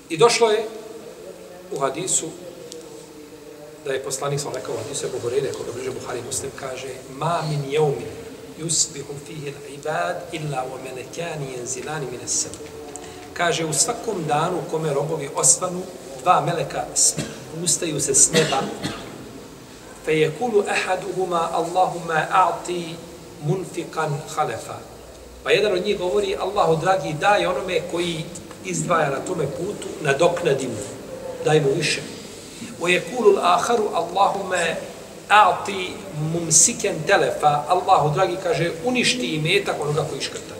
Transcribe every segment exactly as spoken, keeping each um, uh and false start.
I došlo je u hadisu da je poslanik sam rekao u hadisu Ebu Hureyre, koga bliže Buhari Muslim, kaže ma min jevmin yusbihu fihi l'ibad illa wa melekani yenzilani mine sema. Kaže, u svakom danu u kome robovi osvanu, dva meleka spustaju se s neba, fe yekulu ahaduhuma Allahumma a'ti munfiqan khalefa. Pa jedan od njih govori, Allahu dragi, daj onome koji izdvaja na tome putu, nadoknadi mu, daj mu više. وَيَكُولُ الْآخَرُ اللَّهُمَّ أَعْطِ مُمْسِكًا تَلَفَا. Allahu dragi kaže, uništi imetak onoga koji škrta.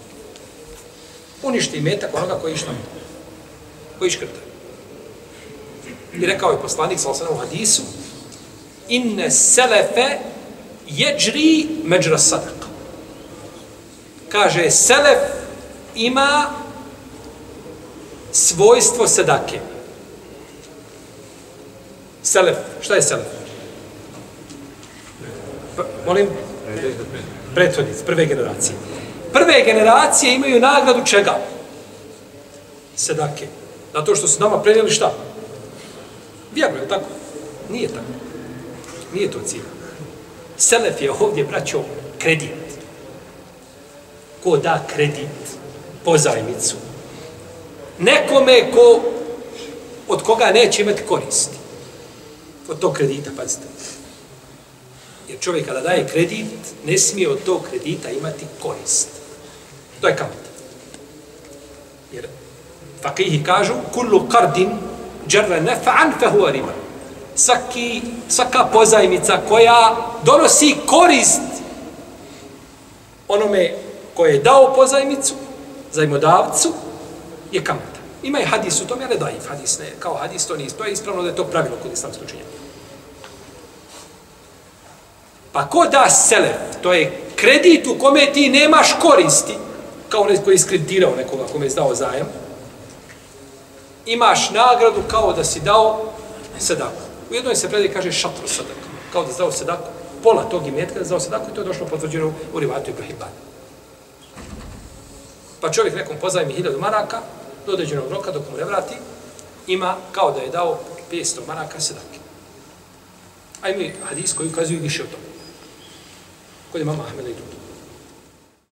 Uništi imetak onoga koji šta? Koji škrta. I rekao je poslanik sallallahu alejhi ve sellem u hadisu, inne selefe jeđri međra sadaka. Kaže, selef ima svojstvo sedake. Selef. Šta je selef? P molim? Prethodnici, prve generacije. Prve generacije imaju nagradu čega? Sedake. Zato što su nama prenijeli šta? Vjeru, je tako? Nije tako. Nije to cilj. Selef je ovdje, braćo, kredit. Ko da kredit, pozajmicu. Nekome ko, od koga neće imati koristi. Od tog kredita, pazite. Jer čovjek kada daje kredit, ne smije od tog kredita imati korist. To je kamata. Jer fakihi kažu, kullu qardin džarra nefa'an fehuva riba. Svaki, svaka pozajmica koja donosi korist onome koje je dao pozajmicu, zajmodavcu, je kamata. Ima i hadis u tome, ali daif hadis, ne, kao hadis, to nije, to je ispravno da je to pravilo kod islamskog učenja. Pa ko da selef, to je kredit u kome ti nemaš koristi, kao onaj koji je iskreditirao nekoga kome je dao zajam, imaš nagradu kao da si dao sedaku. U jednoj se predaj kaže šatru sedaku, kao da si dao sedaku, pola tog imetka da si dao sedaku i to je došlo potvrđeno u rivatu Ibrahimana. Pa čovjek nekom pozajmi hiljadu maraka, do određenog roka dok mu ne vrati, ima kao da je dao petsto maraka sedake. A ima hadis koji ukazuju više o tome. Kod imama Ahmeda i drugi.